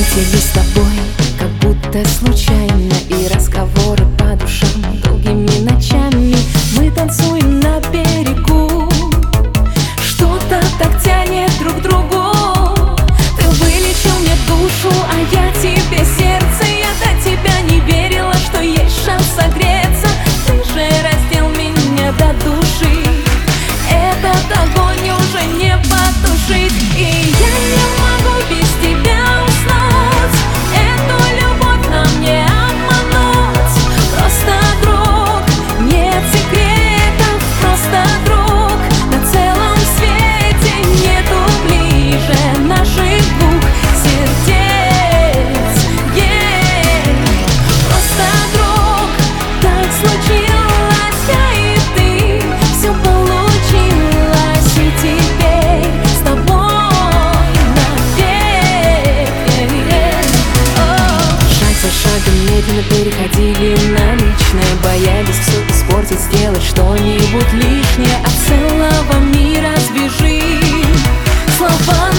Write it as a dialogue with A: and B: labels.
A: Встретились с тобой, как будто случайно, и разговоры по душам долгими ночами. Мы танцуем на берегу, что-то так тянет друг к другу. Ты вылечил мне душу, а я тебе сердце. Я до тебя не верила, что есть шанс согреться. Ты же раздел меня до души, этот огонь уже не потушить. И я не могу без тебя уснуть, эту любовь нам не обмануть. Просто друг, нет секретов, просто друг. На целом свете нету ближе наших двух сердец. Просто друг, так случилось, я и ты, все получилось, и теперь с тобой навек. Шаг за шагом медленно переходили на личное, боялись все испортить, сделать что-нибудь лишнее. От целого мира сбежим слова.